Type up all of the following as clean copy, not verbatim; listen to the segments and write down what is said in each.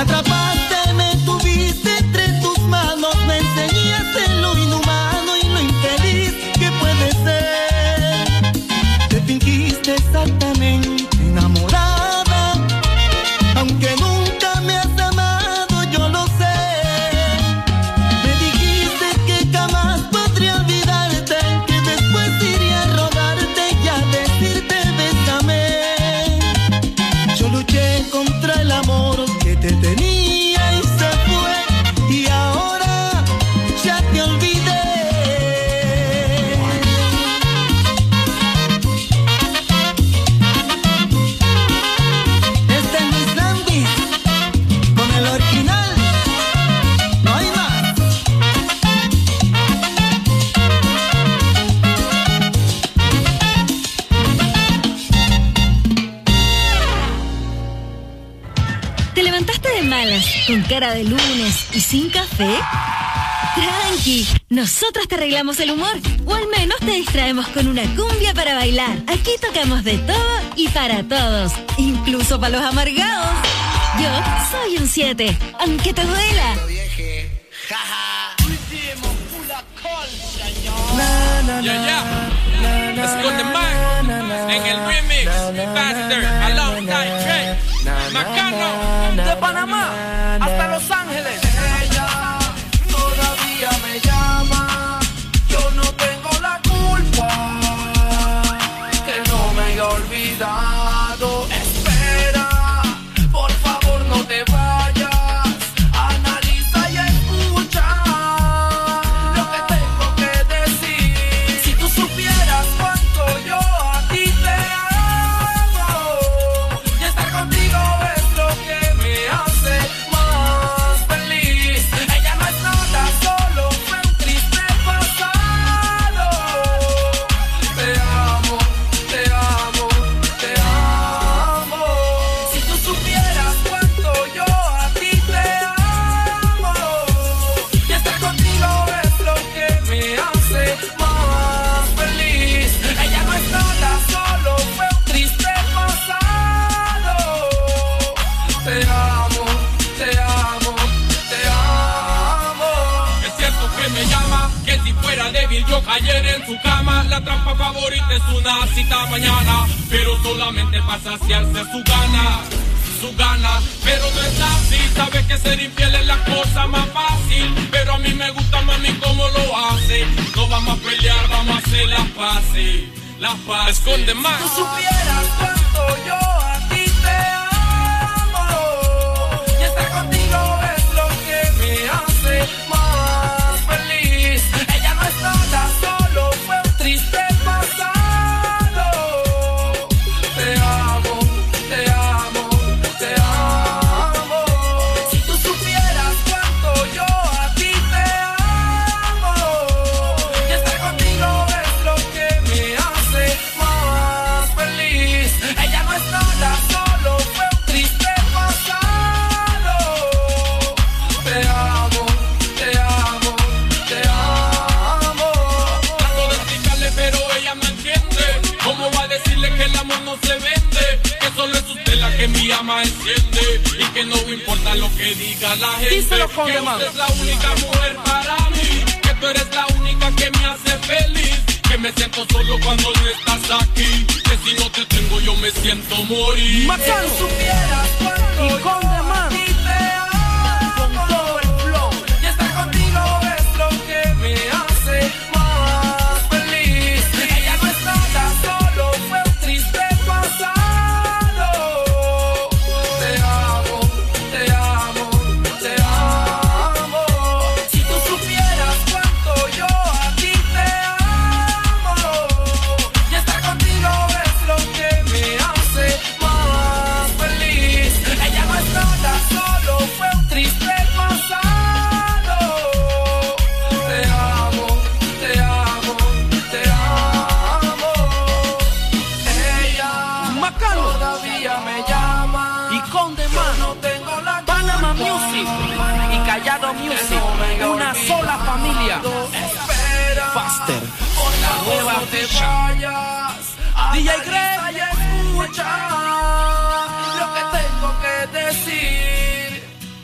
atrapaste, me tuviste entre tus manos, me enseñaste lo inhumano y lo infeliz que puede ser. Te fingiste exactamente enamorada, aunque nunca me has amado, yo lo sé. Me dijiste que jamás podría olvidarte, que después iría a rogarte y a decirte bésame. Yo luché contra el amor que te tenía y se fue, y ahora ya te olvidé. Este es mi Sandy, con el original, no hay más. ¿Te levantaste de malas, con cara de lunes y sin café? Tranqui, nosotros te arreglamos el humor, o al menos te distraemos con una cumbia para bailar. Aquí tocamos de todo y para todos, incluso para los amargados. Yo soy un 7, aunque te duela. Let's go the man en el remix Faster alongside Trey Macano de Panamá hasta Los Ángeles. Ella todavía me llama, yo no tengo la culpa, que no me haya olvidado. Espera, por favor no te vayas, analiza y escucha lo que tengo que decir. Si tú supieras cuánto yo a ti te amo, y estar contigo es lo que me hace más feliz. Ella no es nada, solo fue un triste pasado. Te amo, te amo, te amo. Si tú supieras cuánto yo a ti te amo, y estar contigo es lo que me hace más feliz. Ella no es nada, solo fue un triste pasado. Te amo, te amo, te amo. Es cierto que me llama, que si fuera débil yo cayera en su cama. La trampa favorita es una cita mañana, pero solamente para saciarse su gana. Pero no es así, sabe que ser infiel es la cosa más fácil. Pero a mí me gusta mami como lo hace. No vamos a pelear, vamos a hacer las paces. Esconde más. Si tú supieras cuánto yo a ti te amo, y estar contigo es lo que me hace más feliz. Ella no es nada, solo fue un triste pasado. Te amo, te amo, te amo. Si tú supieras cuánto yo a ti te amo, y estar contigo es lo que me hace más feliz. Ella no es nada, solo fue un triste pasado. Te amo, te amo, te amo. Trato de explicarle pero ella no entiende. ¿Cómo va a decirle que el amor no se vende? Que solo es usted la que mi llama enciende, y que no importa lo que diga la gente. Díselo con que demás. usted es la única mujer para mí, que tú eres la única que me hace feliz, que me siento solo cuando no estás aquí, que si no te tengo yo me siento morir. Si supieras cuánto Y con yo a demás. ti te amo, Con todo el flow. y estar contigo es lo que me hace más feliz. Ella no es nada, solo fue un triste pasado. Te amo, te amo, te amo. Si tú supieras cuánto yo a ti te amo, y estar contigo es lo que me hace más feliz. Ella no es nada, solo fue un triste pasado. Te amo, te amo, te amo. Ella Macano. todavía me llama, Y con demás. no tengo la Panama culpa, Music y Callado Music, una sola familia. Espera, Faster. por favor Nueva no te ficha. vayas, DJ analiza Greg. y escucha lo que tengo que decir.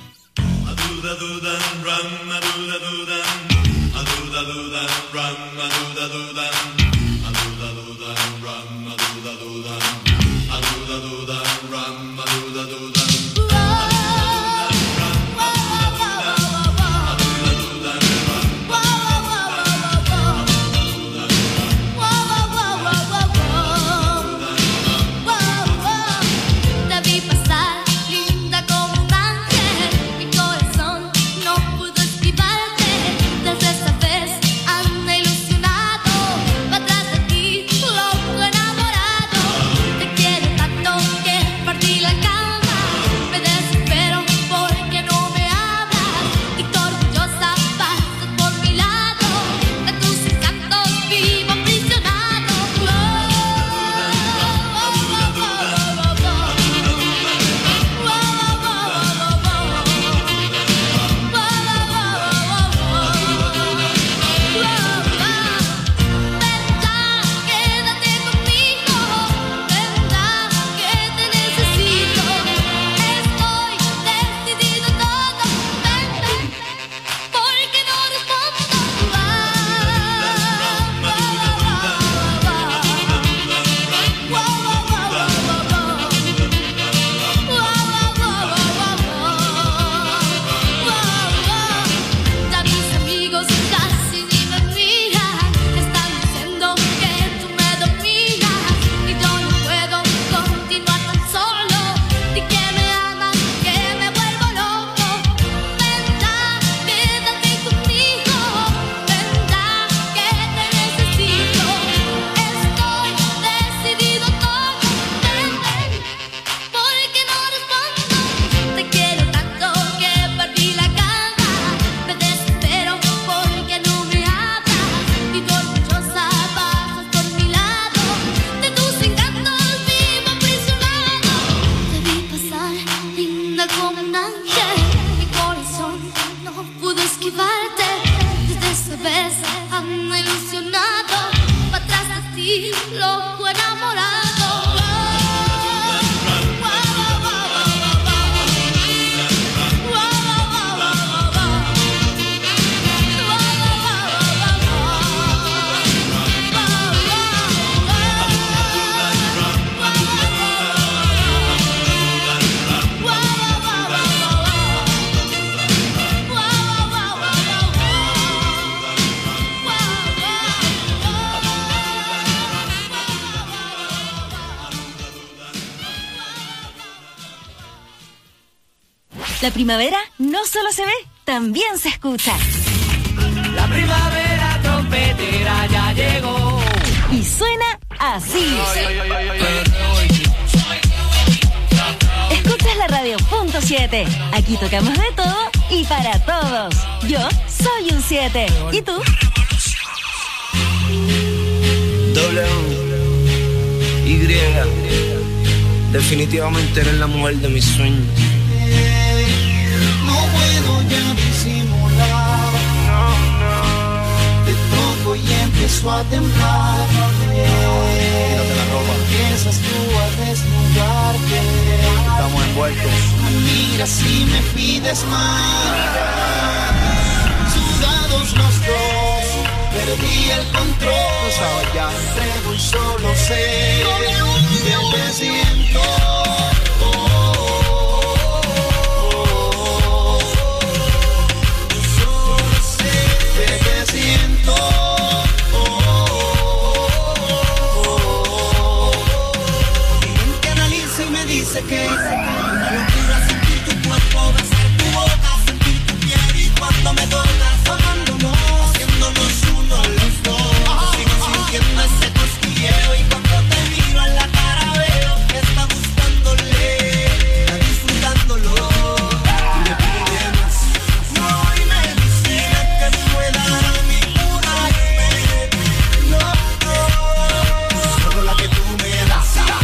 La primavera no solo se ve, también se escucha. La primavera trompetera ya llegó. Y suena así. Escuchas la radio punto 7. Aquí tocamos de todo y para todos. Yo soy un 7. ¿Y tú? Y. Definitivamente eres la mujer de mis sueños. No puedo ya disimular. Te toco y empiezo a temblar. Empiezas tú a desnudarte. Estamos envueltos. Mira si me pides más. Sudados los dos, perdí el control. Entrego y solo sé que te siento. Dice que es una locura sentir tu cuerpo, besar tu boca, sentir tu piel y cuando me tocas, amándonos, haciéndonos uno los dos. Sigo sintiendo ese cosquilleo y cuando te miro en la cara veo que está gustándole, está disfrutándolo. Y me pide más, no hay medicina que pueda a mí curarme. No, solo la que tú me das.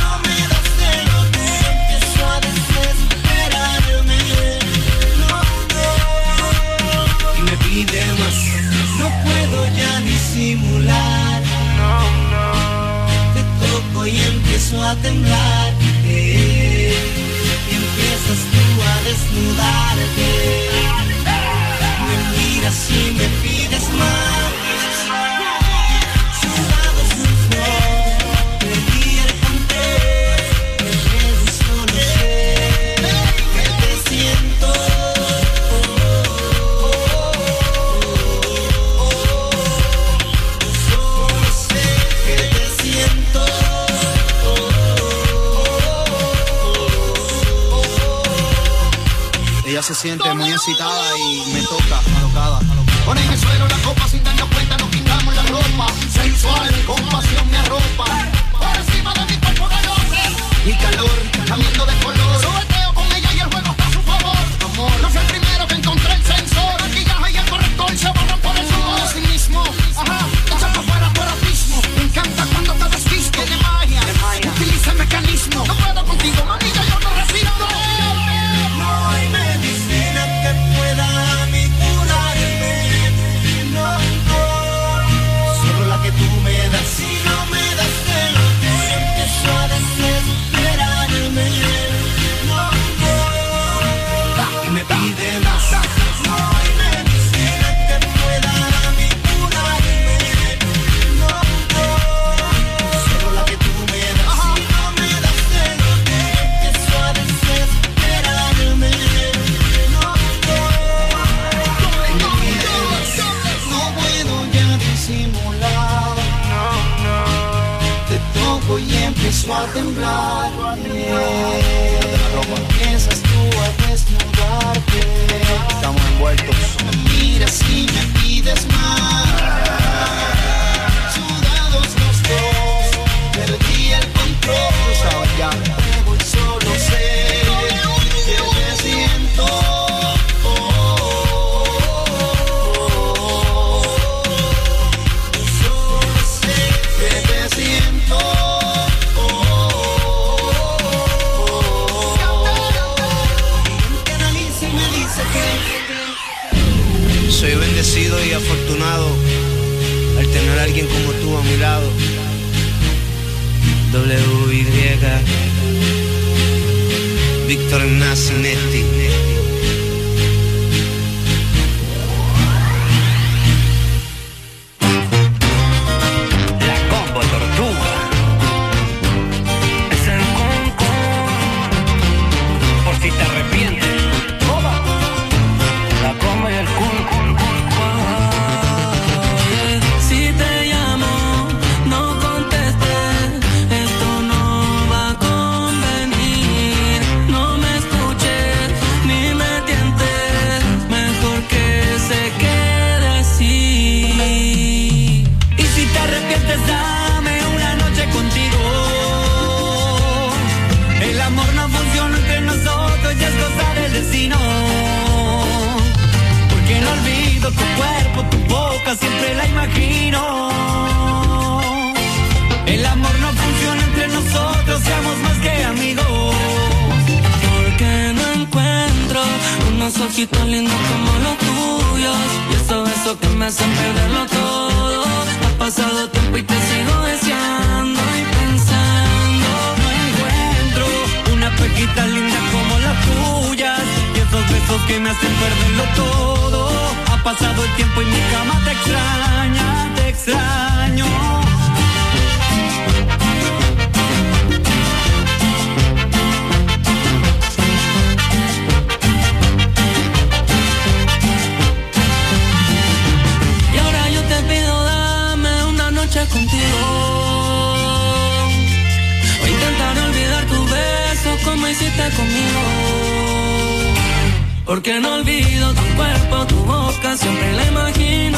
No puedo ya disimular. Te toco y empiezo a temblar. Y empiezas tú a desnudarte. Me miras y me pides más. Sudados los dos, perdí el control. Entrego y solo sé que te siento. Ella se siente muy excitada y me toca, alocada. Pon en el suelo la copa sin darnos cuenta, nos quitamos la ropa. Sensual, con pasión me arropa. Por encima de mi cuerpo de y calor, cambiando de color. Sobeteo con ella y el juego está a su favor. Amor, no fui el primero que encontré el sensor. Maquillaje y el corrector se borran por el sudor. Así mismo, ajá, echando fuera por abismo. Me encanta cuando te desquisto. Tiene magia, utiliza el mecanismo. No puedo contigo, mami, ya yo no respiro. No hay medicina que pueda a mí curarme. No, solo la que tú me das. Si no me das de lo que empiezo a desesperarme. No, y me pide más. No hay medicina que pueda a mí curarme. No, solo la que tú me das. Si no me das de lo que empiezo a desesperarme. No puedo ya disimular. Te toco y empiezo a temblar. Empiezas tú a desnudarte. Estamos envueltos. Me miras y me pides más. Sudados los dos, perdí el control. Entrego y solo sé que te siento. Solo sé que te siento. Que analiza y me dice que Soy bendecido y afortunado al tener a alguien como tú a mi lado. W.Y. Víctor Nacinetti. La combo tortuga. Es el concón. Por si te arrepientes. La combo y el cul. Si te llamo, no contestes, esto no va a convenir. No me escuches ni ojitos lindos como los tuyos y esos besos que me hacen perderlo todo. Ha pasado tiempo y te sigo deseando y pensando. No encuentro una pejita linda como las tuyas y esos besos que me hacen perderlo todo. Ha pasado el tiempo y mi cama te extraña, te extraño. Contigo o intentar olvidar tu beso como hiciste conmigo, porque no olvido tu cuerpo, tu boca, siempre la imagino.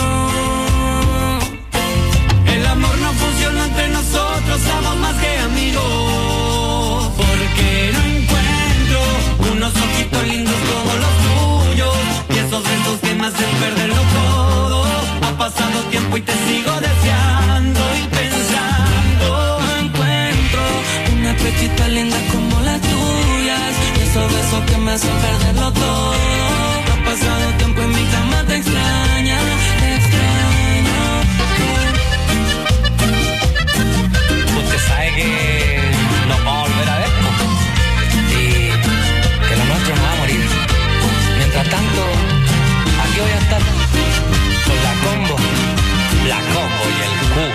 El amor no funciona entre nosotros, somos más que amigos, porque no encuentro unos ojitos lindos como los tuyos y esos besos que me hacen perderlo todo. Ha pasado tiempo y te sigo deseando y pensando. No encuentro una pechita linda como las tuyas y esos besos que me hacen perderlo todo. Ha pasado tiempo y mi cama te extraña, te extraño. Usted sabe que nos vamos a volver a ver, y que lo nuestro no va a morir. Mientras tanto, aquí voy a estar con la combo y el Q.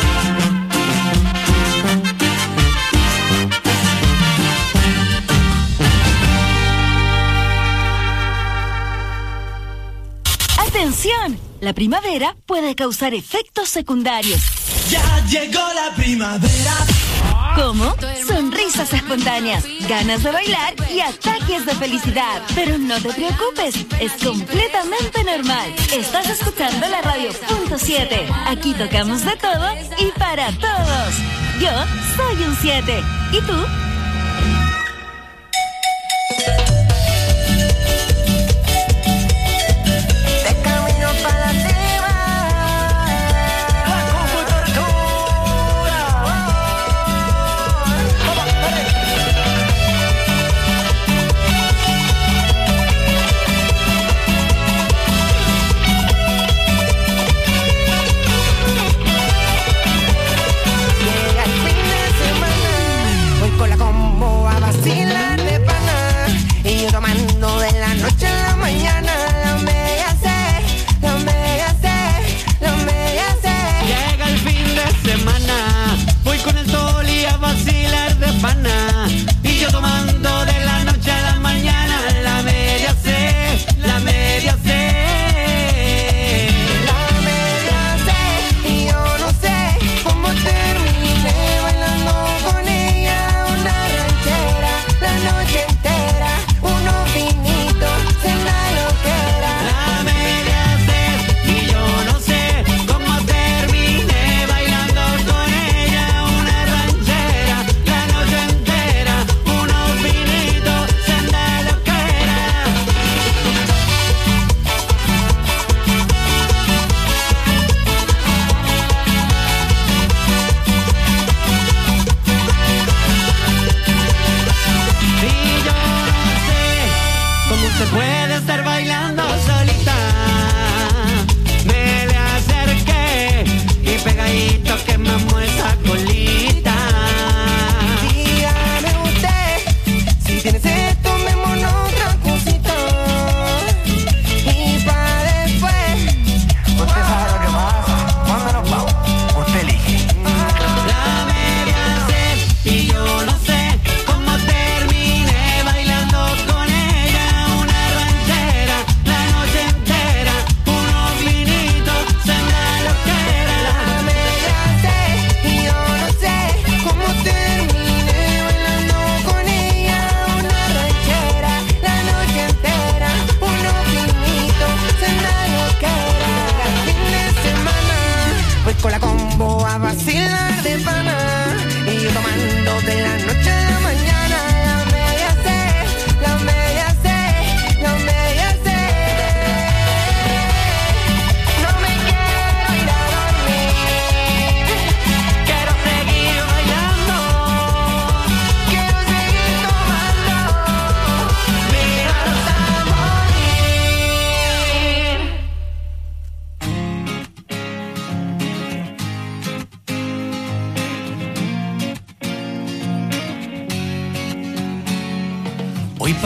¡Atención! La primavera puede causar efectos secundarios. Ya llegó la primavera. ¿Cómo? Sonrisas espontáneas, ganas de bailar y ataques de felicidad. Pero no te preocupes, es completamente normal. Estás escuchando la radio .7. Aquí tocamos de todo y para todos. Yo soy un 7. ¿Y tú?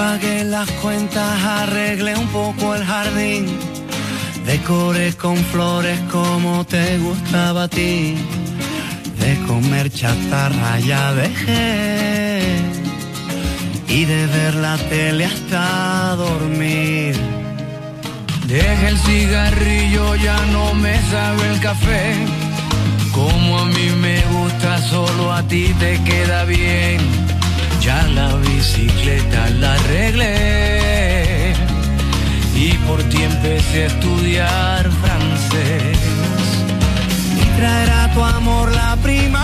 pagué las cuentas, arreglé un poco el jardín, decoré con flores como te gustaba a ti, de comer chatarra ya dejé, y de ver la tele hasta dormir. Deja el cigarrillo, ya no me sabe el café, como a mí me gusta, solo a ti te queda bien. Ya la bicicleta la arreglé y por ti empecé a estudiar francés. Y traerá tu amor la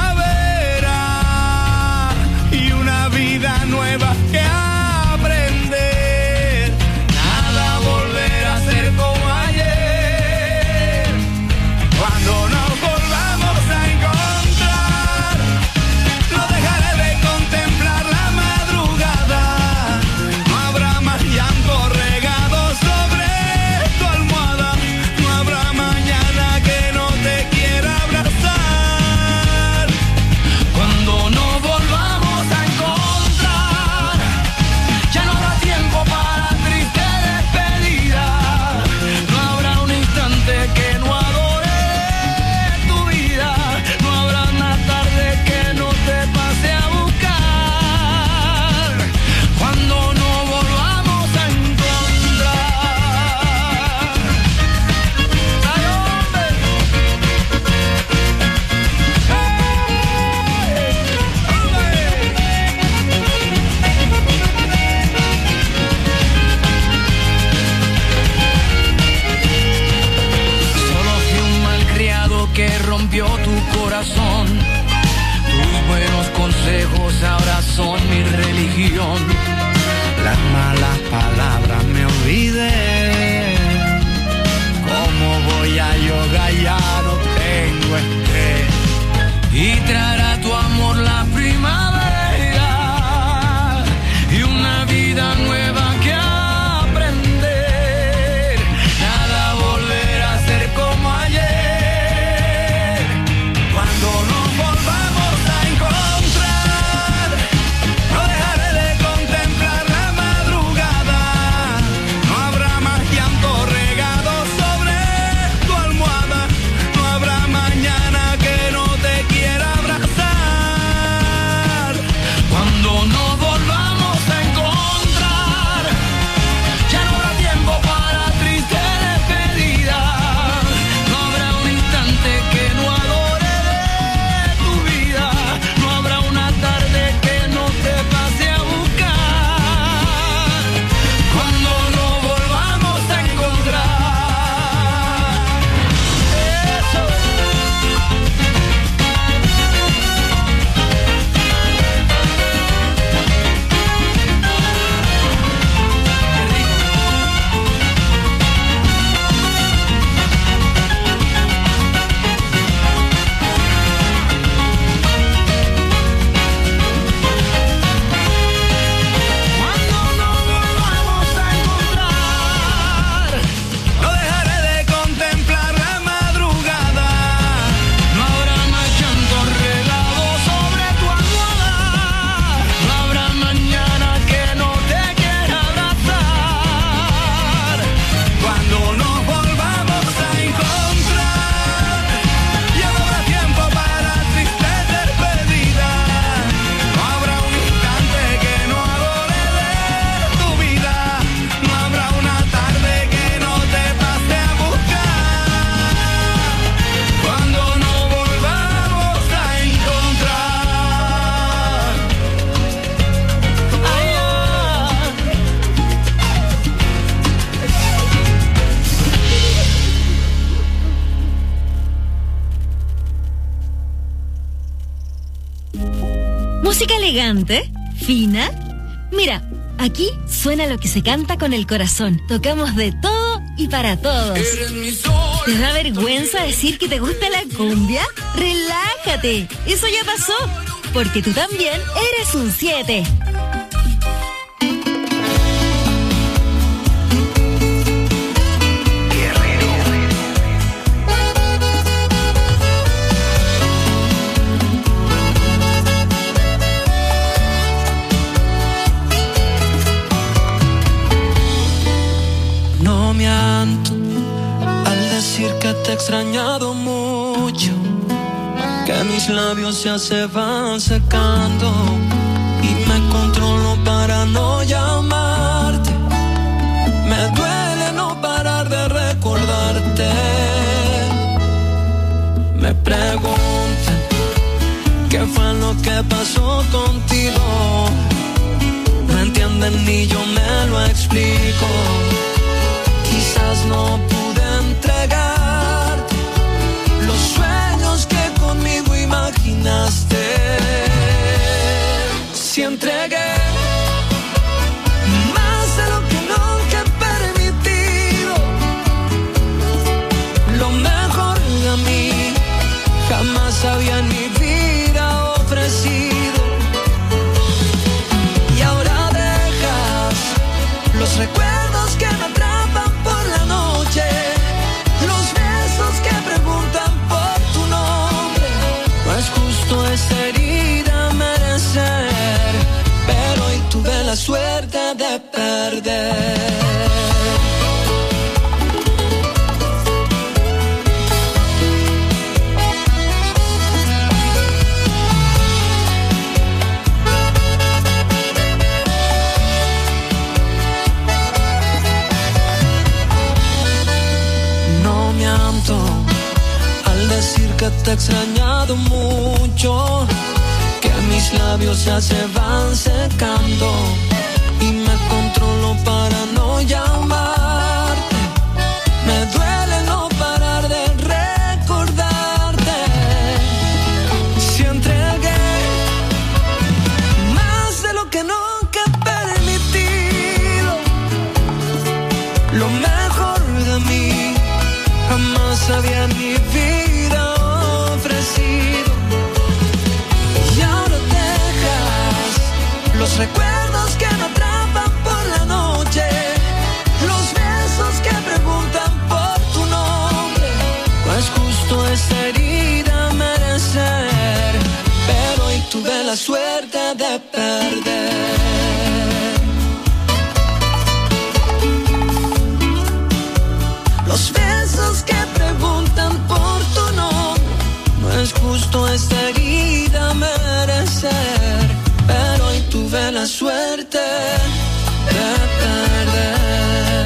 primavera y una vida nueva que aprender. Nada volverá a ser como ayer. Cuando nos volvamos a encontrar, no dejaré de contemplar la madrugada. No habrá más llanto regado sobre tu almohada. No habrá mañana que no te quiera abrazar. Cuando nos volvamos a encontrar, ya no habrá tiempo para triste despedida. No habrá un instante que no adore tu vida. No habrá una tarde que no te pase a buscar. Cuando nos volvamos a encontrar. ¡Ay, hombre! Solo fui un malcriado que rompió tu corazón. Tus buenos consejos ahora son mi religión. Las malas palabras me olvidé. ¿Cómo voy a yoga? Ya no tengo estrés. Y traerá tu amor la primavera y una vida nueva que aprender. Nada volverá a ser como ayer. Cuando nos volvamos a encontrar, no dejaré de contemplar la madrugada. No habrá más llanto regado sobre tu almohada. No habrá mañana que no te quiera abrazar. Cuando nos volvamos a encontrar, ya no habrá tiempo para triste despedida. No habrá un instante que no adore de tu vida. No habrá una tarde que no te pase a buscar. Cuando nos volvamos a encontrar. Eso. Cuando nos volvamos a encontrar, no dejaré de contemplar la madrugada. No habrá más llanto regado sobre tu almohada. No habrá mañana que no te quiera abrazar. Cuando nos volvamos a encontrar, ya no habrá tiempo para triste despedida. No habrá un instante que no adore de tu vida. No habrá una tarde que no te pase a buscar. Cuando nos volvamos a encontrar. Ay, Música elegante, fina. Mira, aquí suena lo que se canta con el corazón. Tocamos de todo y para todos. Eres mi sol. ¿Te da vergüenza decir que te gusta la cumbia? Relájate, eso ya pasó, porque tú también eres un 7. decir que te he extrañado mucho, que mis labios ya se van secando y me controlo para no llamarte. Me duele no parar de recordarte. Me preguntan qué fue lo que pasó contigo. No entienden ni yo me lo explico. Quizás no pude entregarte los sueños que conmigo imaginaste. Si entregué más de lo que nunca he permitido, lo mejor de mí jamás había en mi vida ofrecido. Y ahora dejas los recuerdos que me atrapan por la noche, los besos que preguntan por tu nombre. No es justo esa herida merecer, pero hoy tuve la suerte de perder. Al decir que te he extrañado mucho, que mis labios ya se van secando y me controlo para no llamarte. Me duele no parar de recordarte. Si entregué más de lo que nunca he permitido, lo mejor de mí jamás había en mi vida ofrecido. Y ahora dejas los recuerdos que me atrapan por la noche, los besos que preguntan por tu nombre. No es justo esa herida merecer, pero hoy tuve la suerte de perder. Los besos que preguntan por tu nombre. No es justo esta herida merecer, pero hoy tuve la suerte de perder.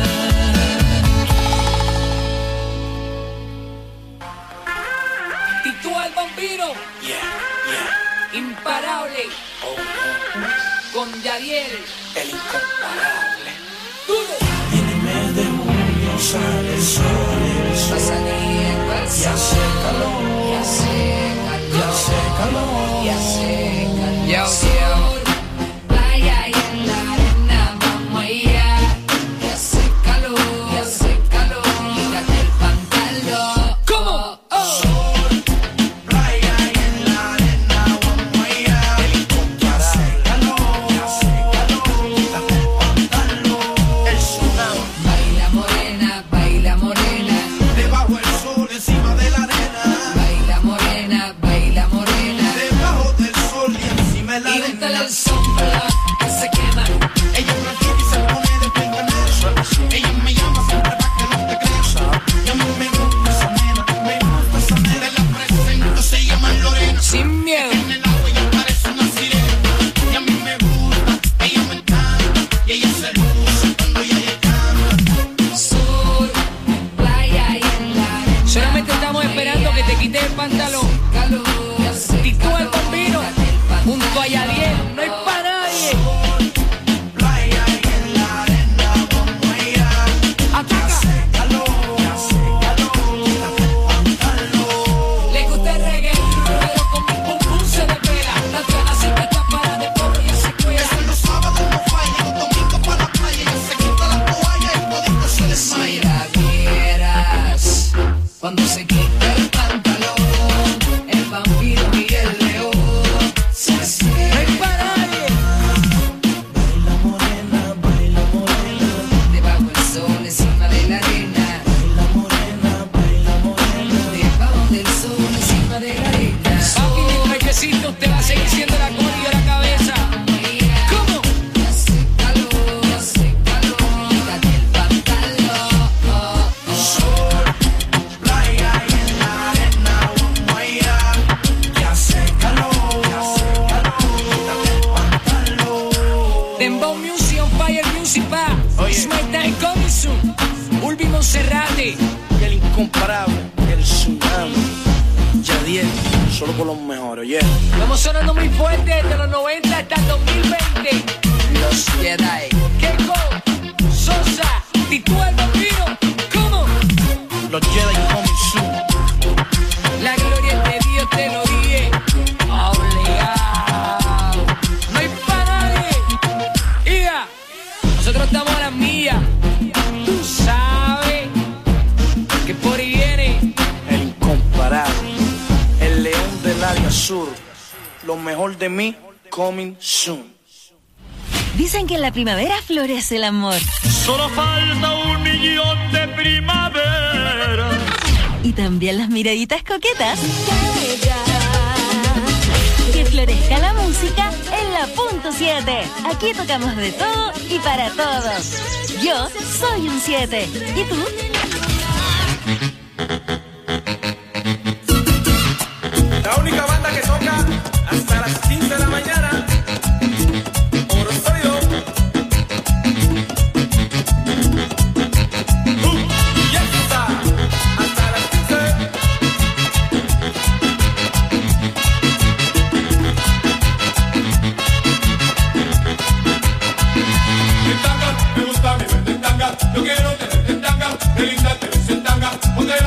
Y tú el vampiro, imparable, con Yadiel, el incomparable. Duro. Sale el sol, va a salir el sol, y hace calor, y hace calor, y hace calor, y hace calor. Playa y en la arena vamos a ir, y hace calor, quítate el pantalón. ¿Cómo? sol, playa y en la arena vamos a ir, el incomparable, y hace calor, quítate el pantalón, el tsunami. Baila morena, debajo el sol, encima de la arena. incomparable, el tsunami. Yadiel, solo con los mejores, yeah. Estamos sonando muy fuerte desde los 90 hasta el 2020. Los Jedi. Keiko, Sosa, Titú el Bambino, ¿cómo? Los Jedi coming soon. La gloria de Dios te lo dije. Obligado. No hay para nadie. Iga, nosotros estamos a las millas. Tú sabes que por ahí viene el incomparable, el león del área sur. Lo mejor de mí, coming soon. Dicen que en la primavera florece el amor. Solo falta 1.000.000 de primavera. Y también las miraditas coquetas. Que florezca la música en la punto 7. Aquí tocamos de todo y para todos. Yo soy un 7. ¿Y tú? La única banda que toca hasta las 15 de la mañana. Yo quiero tenerte en tanga, qué linda te ves en tanga, ponte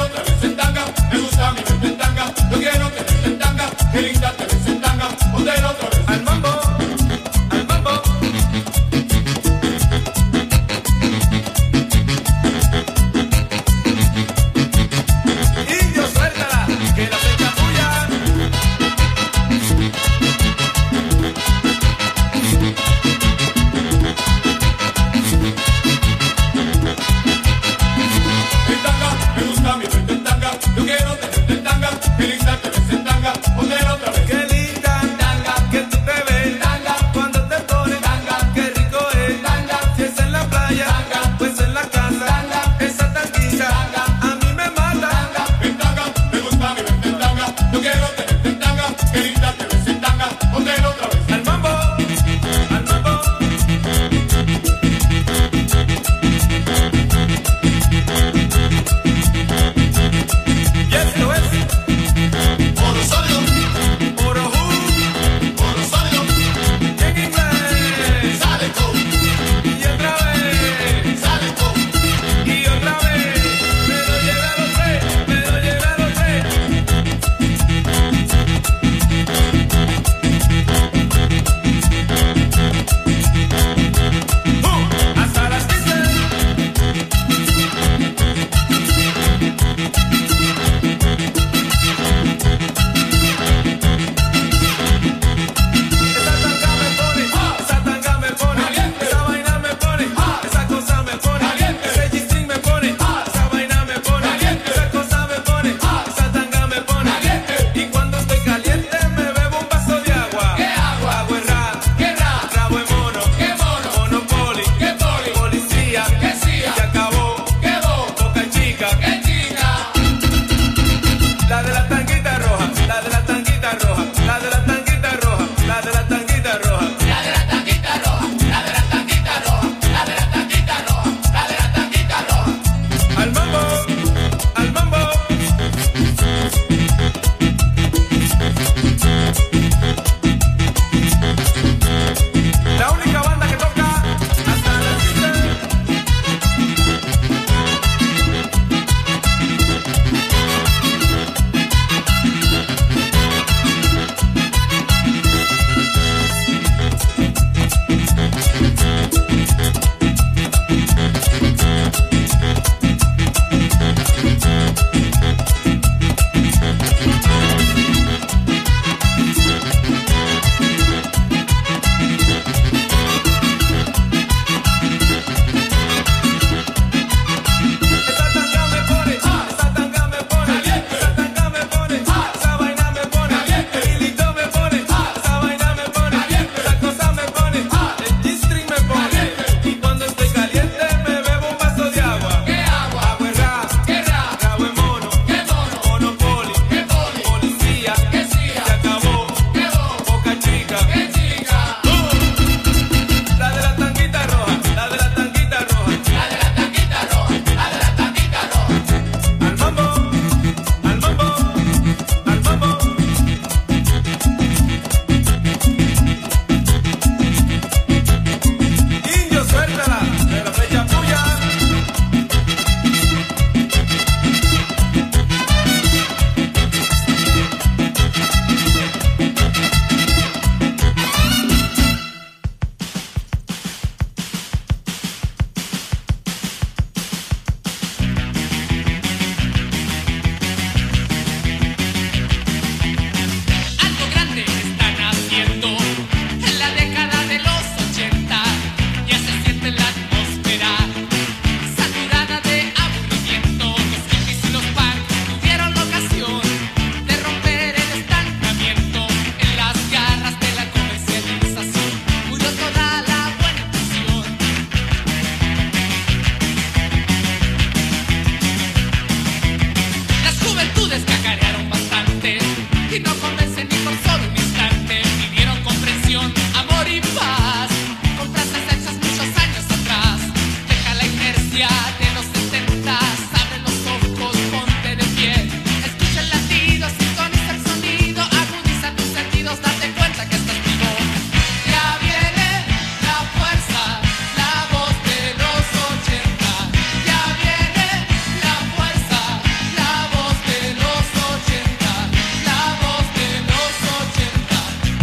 inercia de los 70, abre los ojos, ponte de pie. Escucha el latido, sintoniza el sonido, agudiza tus sentidos, date cuenta que estás vivo. Ya viene la fuerza, la voz de los 80. Ya viene la fuerza, la voz de los 80. La voz de los 80.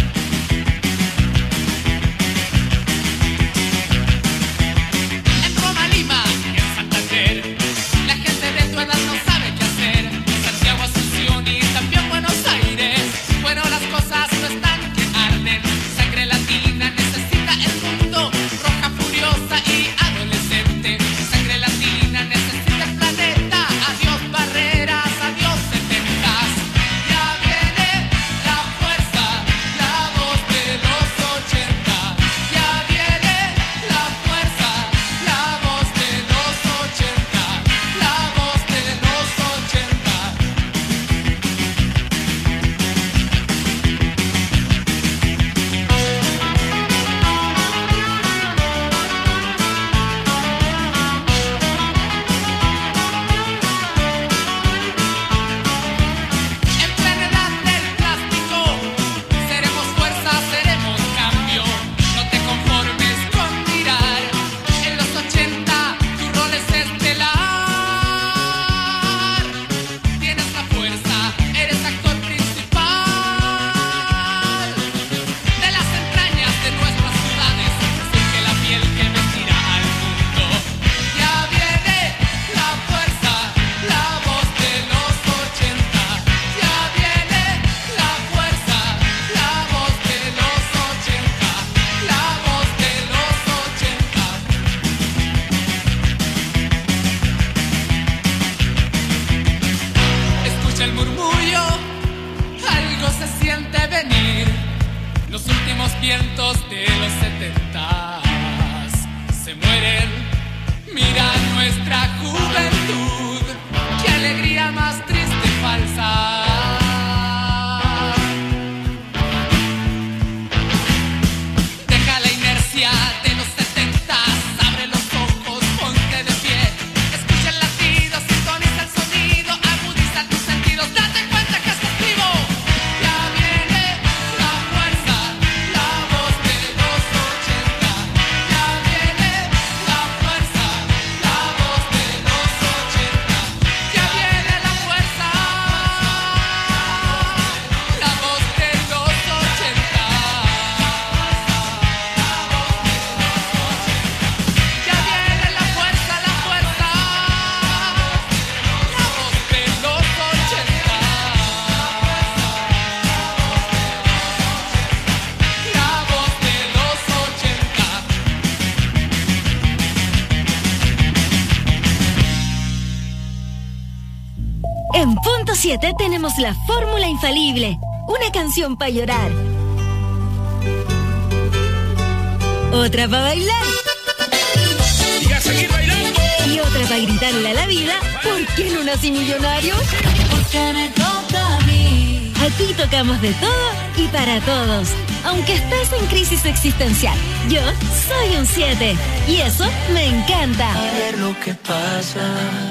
En Roma, Lima, en Santander, la gente de tu edad no sabe qué hacer. Santiago, Asunción y también Buenos Aires. Bueno, las cosas no están que arden. Sangre latina necesita el mundo. Roja, furiosa y adolescente. Sangre latina necesita el planeta. Adiós barreras, adiós 70s. Ya viene la fuerza, la voz de los 80. Ya viene la fuerza, la voz de los 80. La voz de los 80. En plena edad del plástico, seremos fuerza, seremos cambio. No te conformes con mirar. En los 80 tu rol es estelar. Tienes la fuerza, eres actor principal. De las entrañas de nuestras ciudades surge la piel que vestirá al mundo. Ya viene la fuerza, la voz de los 80. Ya viene la fuerza, la voz de los 80. La voz de los 80. Escucha el murmullo, algo se siente venir. Los últimos vientos de los 70s se mueren. Mira nuestra juventud, qué alegría más triste y falsa. Deja la inercia de los 70s, abre los ojos, ponte de pie. Escucha el latido, sintoniza el sonido, agudiza tus sentidos, date cuenta que estás vivo. Ya viene la fuerza, la voz de los 80. Ya viene la fuerza, la voz de los 80. Ya viene la fuerza, la voz de los 80. Ya viene la fuerza, la fuerza, la voz de los 80. La voz de los 80. En punto 7 tenemos la fórmula infalible. Una canción para llorar. Otra para bailar. Y a seguir bailando. Y otra para gritarle a la vida, ¿por qué no nací millonario? Porque me toca a mí. Aquí tocamos de todo y para todos. Aunque estés en crisis existencial, yo soy un 7. Y eso me encanta. A ver lo que pasa.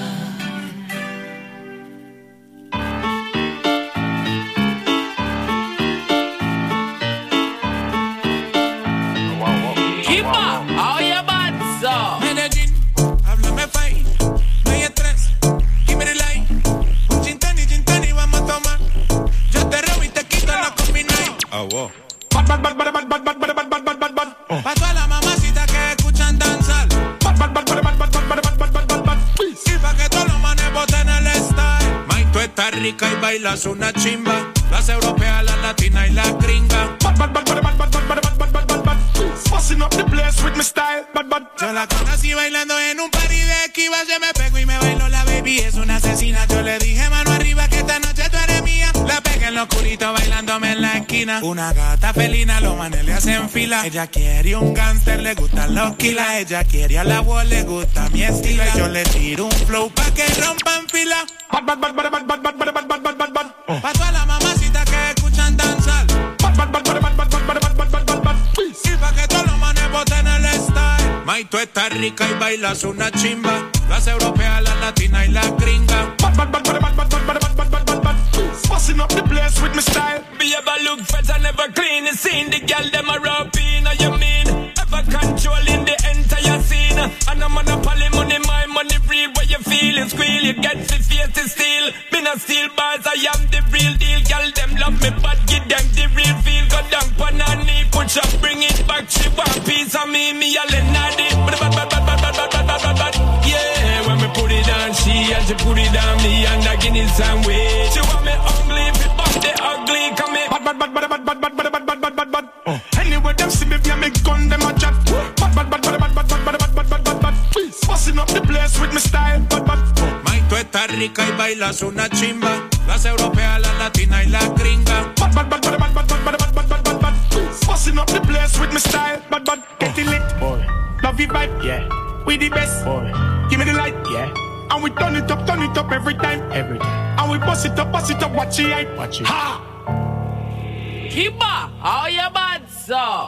Kimba, oye, Banzo. Medellín, háblame fine, no hay estrés, give me the light. Un gin tonic, vamos a tomar. Yo te robo y te quito la combination. Pa' todas las mamacitas que escuchan danzar. Y pa' que todos los manes boten el style. May, tú estás rica y bailas una chimba. Las europeas, las latinas y las gringas. Yo la conocí bailando en un party de Kiva. Se me pegó y me bailó la baby, es una asesina. Yo le dije mano arriba que esta noche tú eres mía. La pegué en lo oscurito bailándome en la esquina. Una gata felina, los manes le hacen fila. Ella quiere un gánster, le gustan los kilas. Ella quiere a la voz, le gusta mi estilo. Y yo le tiro un flow pa' que rompan fila. Pa' todas las mamacitas que escuchan danzar. Y pa' que todos los manes boten el style. May, tú estás rica y bailas una chimba. Las europeas, las latinas y las gringas. Fussing up the place with my style. Me ever look fresh and never clean. You seen the girl them a rap in. You mean ever controlling the entire scene? And I'm on a poly money, my money real. Where you feel and squeal, you get the face to steal. Me not steal bars, I am the real deal. Girl them love me, but give them the real feel. Go down pan her knee, push up, bring it back. She want piece of me, me a lenadi. Yeah, when me put it on she and she put it on me and I give it some way. She want me ugly, if it bump the ugly, come me bad. Anyway, them see me via me gun, them a chat. Bad. Fussing up the place with my style. Bad. May, tú estás rica y bailas una chimba. Las europeas, las latinas y las gringas. Bad. Fussing up the place with my style. Bad. Get it lit, boy. Love you vibe, yeah. We the best, boy. Give me the light, yeah. And we turn it up every time. And we bust it up, watch it out. Watch it. Ha! Kiba, how you bad, sir?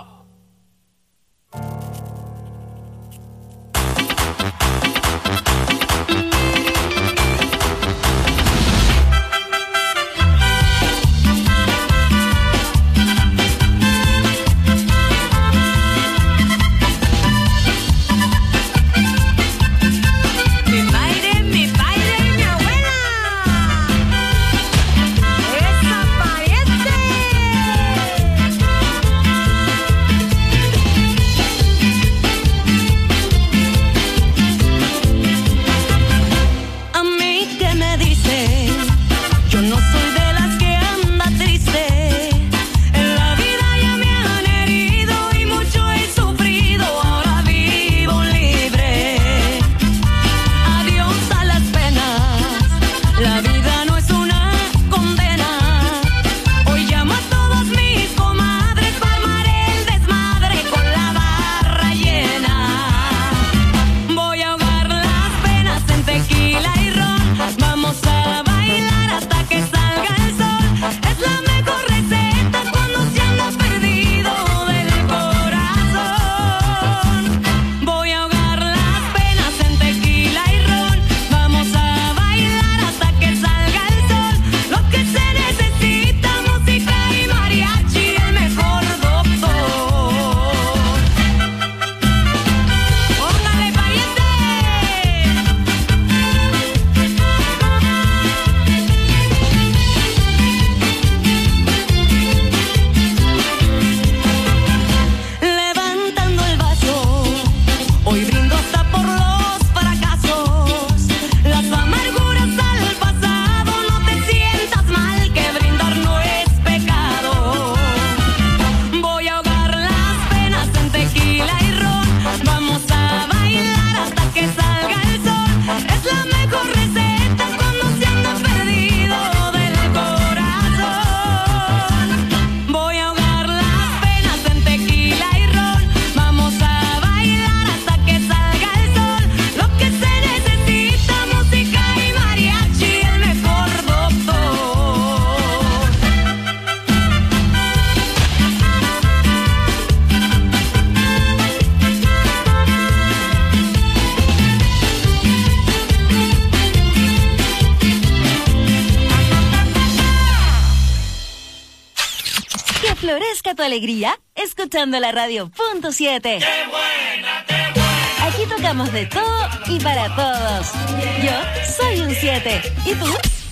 Florezca tu alegría escuchando la radio Punto 7. ¡Qué buena, qué buena! Aquí tocamos de todo y para todos. Yo soy un 7. ¿Y tú?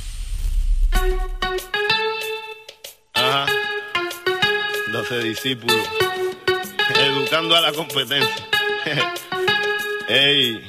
Ajá. 12 discípulos. Educando a la competencia. Ey.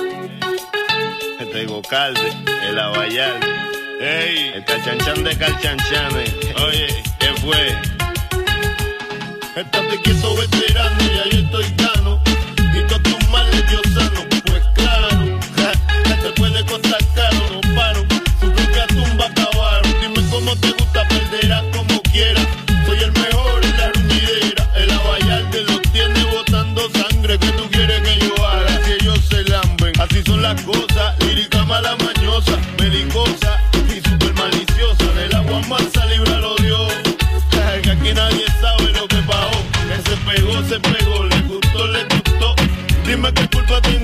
Este Gocalde, el Abayal. Ey. El Calchanchan de Calchanchanes. Oye, ¿qué fue? Estate quieto, veterano, ya yo estoy gano. Y todos tus males Dios sano. Pues claro, te puede costar caro, no paro. Tu propia tumba acabaron. Dime cómo te gusta, perderás como quieras. Soy el mejor en la ruñidera. El Abayal te lo tiene botando sangre. ¿Qué tú quieres que yo haga? Que ellos se lamben. Así son las cosas. Lírica mala mañosa, belicosa y super maliciosa. Del agua mansa, líbralo Dios. Que aquí nadie sabe lo que pasó. Que se pegó, le gustó. Dime qué culpa tengo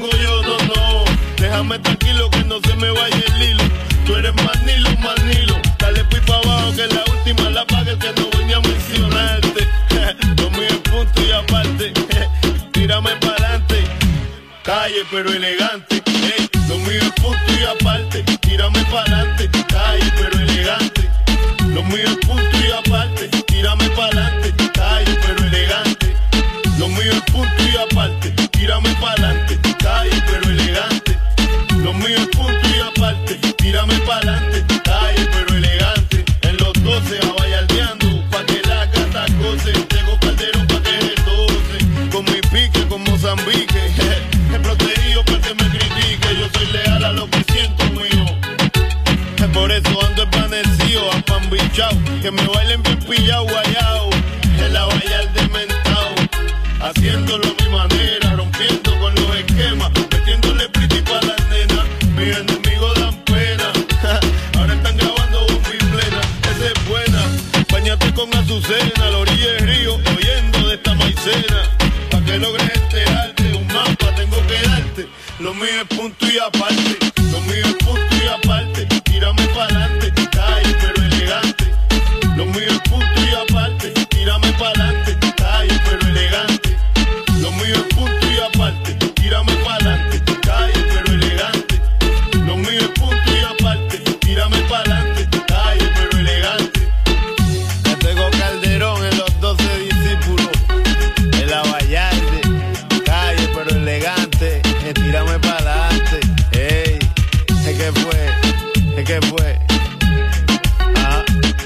Déjame tranquilo que no se me vaya el hilo. Tú eres más Nilo. Dale pues pa' abajo que la última la paga el que no venía a mencionarte. Lo mío es punto y aparte. Tírame pa'lante. Calle pero elegante. Ey, lo mío es punto y aparte. Tírame pa'lante. Calle pero elegante. Lo mío es punto y aparte. Tírame pa'lante. Calle pero elegante. Lo mío es punto y aparte. Tírame pa'lante. Calle pero elegante. Lo mío es punto y aparte. Tírame pa'lante. Calle pero elegante. En los 12 abayaldeando pa' que la gata goce. Tengo Calderón pa' que retose. Con mi pique, con Mozambique. He protegido pa' que me critique. Yo soy leal a lo que siento mío. Por eso ando esvanecido, apambichao. Que me bailen bien pillao, guayao. En la Bayalde mentao. Haciéndolo a mi manera, rompiendo con los esquemas. Metiéndole pretty pa' las nenas. Mis enemigos dan pena. Ahora están grabando bomba y plena. Esa es buena. Báñate con Azucena, a la orilla del río, oyendo de esta maicena. Pa' que logres este arte, un mapa tengo que darte. Lo mío es punto y aparte. Lo mío es punto y aparte. Tírame pa'lante, calle pero elegante. Lo mío es punto y aparte. Tírame pa'lante, calle pero elegante. Lo mío es punto y aparte. Tírame pa'lante, calle pero elegante. Lo mío es punto y aparte. Tírame pa'lante, calle pero elegante. Ya tengo Calderón en los 12 discípulos. En la Vallarde, calle pero elegante. Tírame pa'lante. Ey, es que fue. ¿Qué fue? Ah,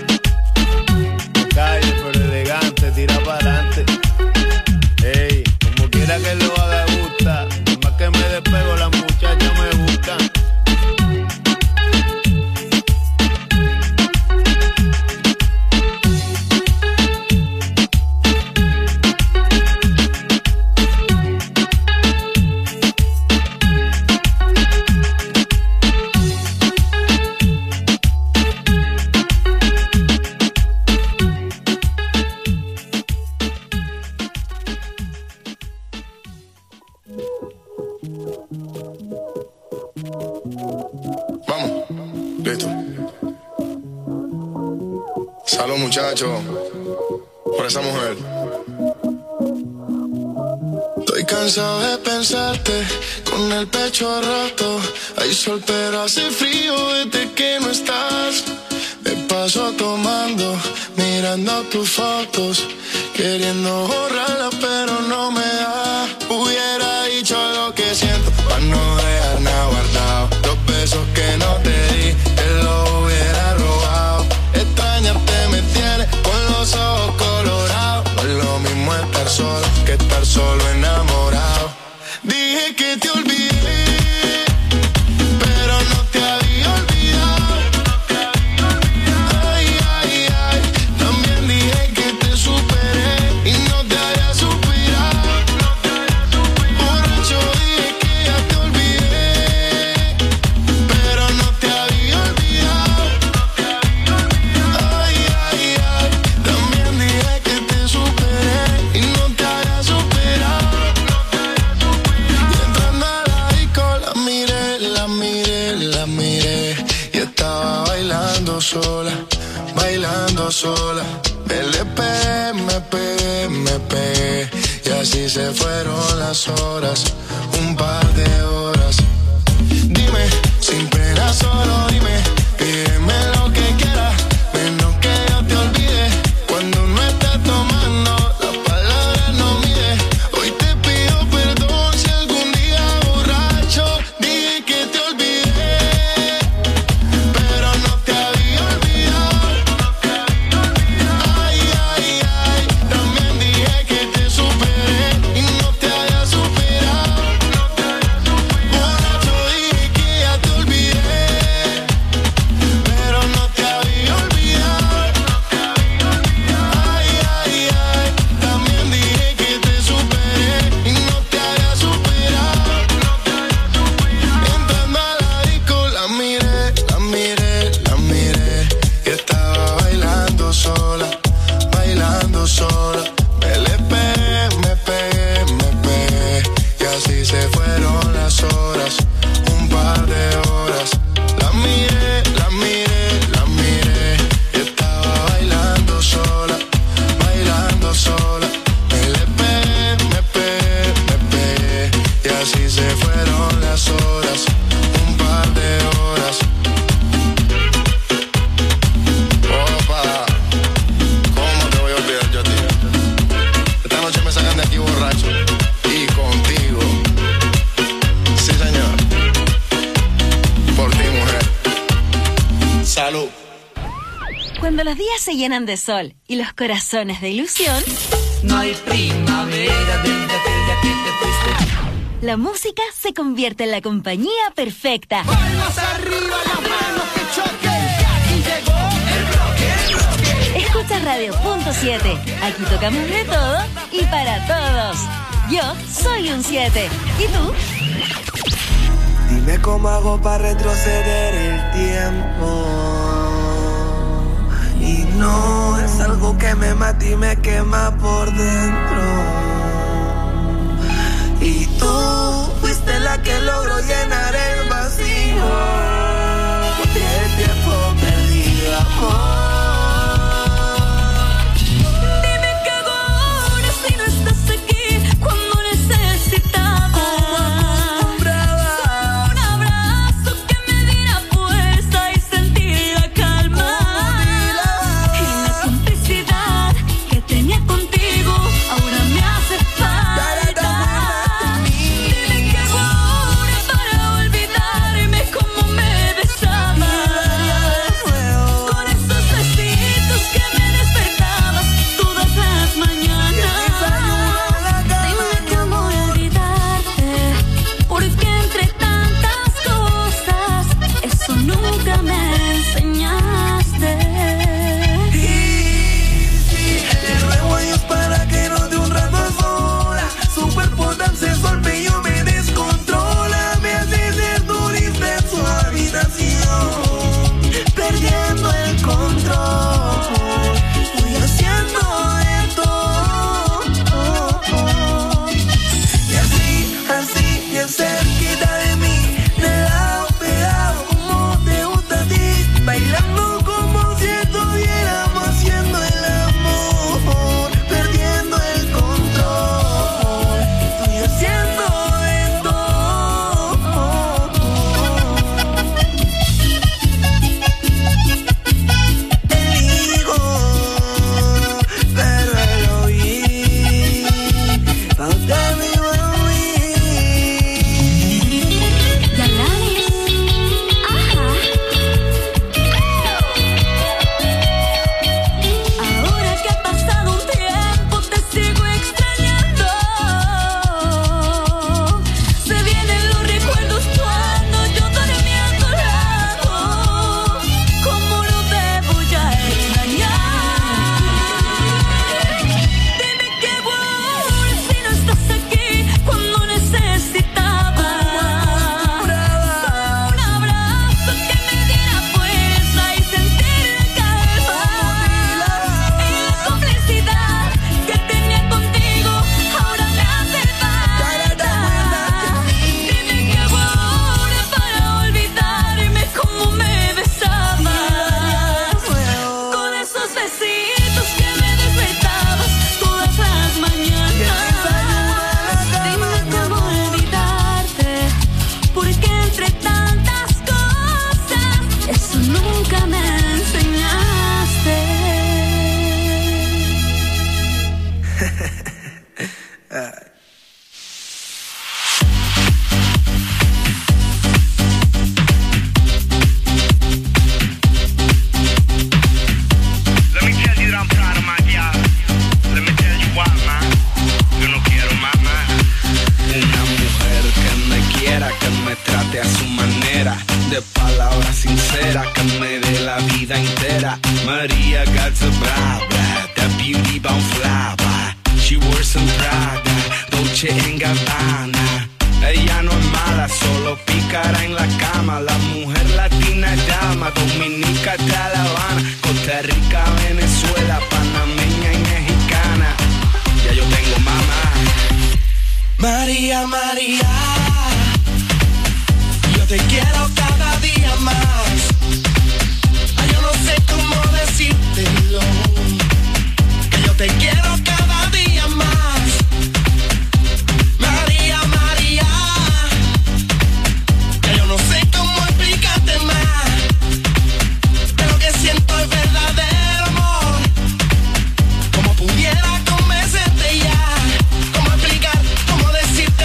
calle pero elegante, tira para adelante. Ey, como quiera que lo haga gusta. Más que me despego, las muchachas me buscan. Salud, muchachos, por esa mujer. Estoy cansado de pensarte con el pecho roto. Hay sol pero hace frío desde que no estás. Me paso tomando, mirando tus fotos, queriendo borrarlas pero no me da. Hubiera dicho lo que siento para no dejar nada guardado. Los besos que no te di, te los hubiera robado. Extrañarte me tiene con los ojos colorados. No es lo mismo estar solo que estar solo enamorado. Dije que te olvidé, pero no te había olvidado. Ay, ay, ay. También dije que te superé y no te había suspirado. Borracho dije que ya te olvidé, pero no te había olvidado. Ay, ay, ay. También dije que te superé y no te había superado. Y entrando a la disco la miré y estaba bailando sola. Me pegué y así se fueron las horas, un par de horas. Dime, sin pena solo dime, pídeme lo que quieras, menos que yo te olvide. Cuando no estés tomando, las palabras no mide. Hoy te pido perdón si algún día borracho dije que te olvidé, pero no te había olvidado. Ay, ay, ay. También dije que te superé y no te había superado. Borracho Cuando los días se llenan de sol y los corazones de ilusión, no hay primavera desde aquel día que te fuiste. La música se convierte en la compañía perfecta. ¡Palmas arriba, las manos que choquen! ¡Aquí llegó el bloque! Escucha Radio Punto 7. Aquí tocamos de todo y para todos. Yo soy un 7. ¿Y tú? Dime cómo hago para retroceder el tiempo. Y no es algo que me mata y me quema por dentro. Y tú fuiste la que logró llenar el vacío del tiempo perdido, amor.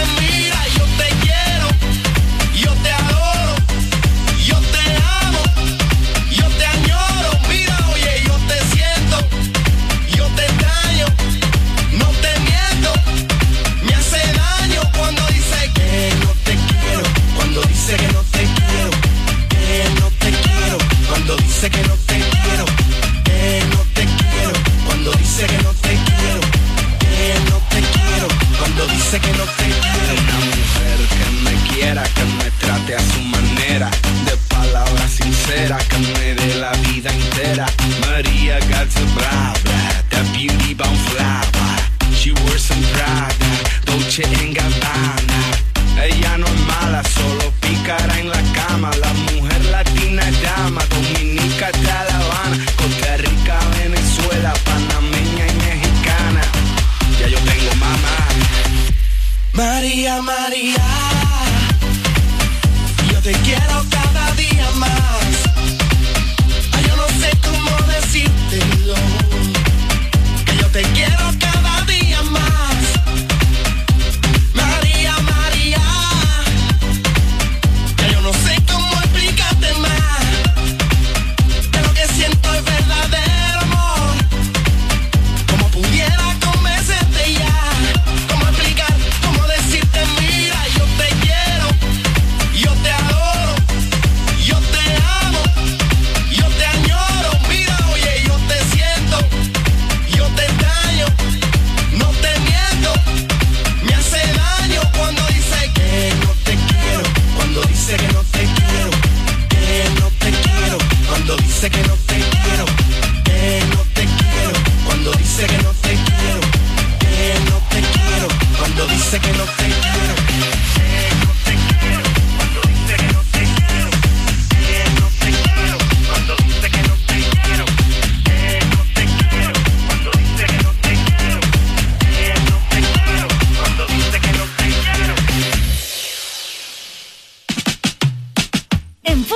Yo te adoro, yo te amo.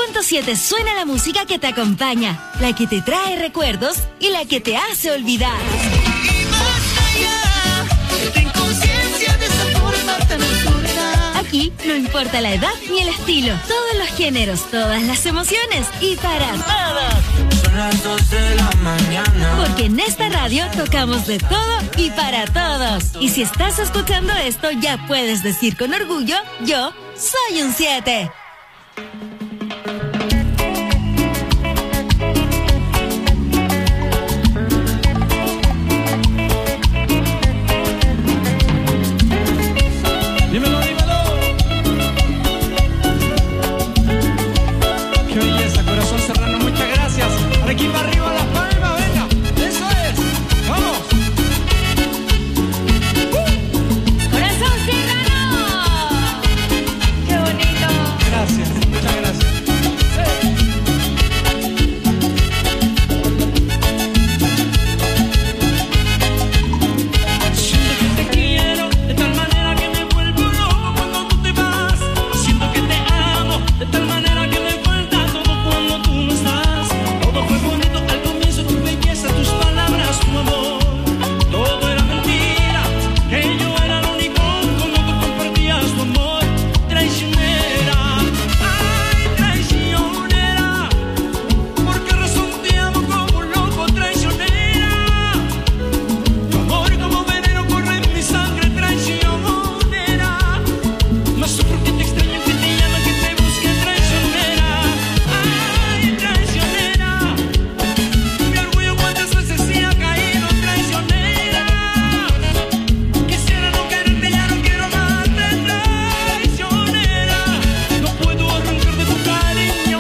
90.7 suena la música que te acompaña, la que te trae recuerdos y la que te hace olvidar. Y más allá, ten conciencia de esa forma tan absurda. Aquí no importa la edad ni el estilo, todos los géneros, todas las emociones y para todos. Son las 2 de la mañana. Porque en esta radio tocamos de todo y para todos. Y si estás escuchando esto, ya puedes decir con orgullo, yo soy un 7. Dímelo, dímelo. Qué belleza, corazón serrano, muchas gracias. Por aquí para arriba.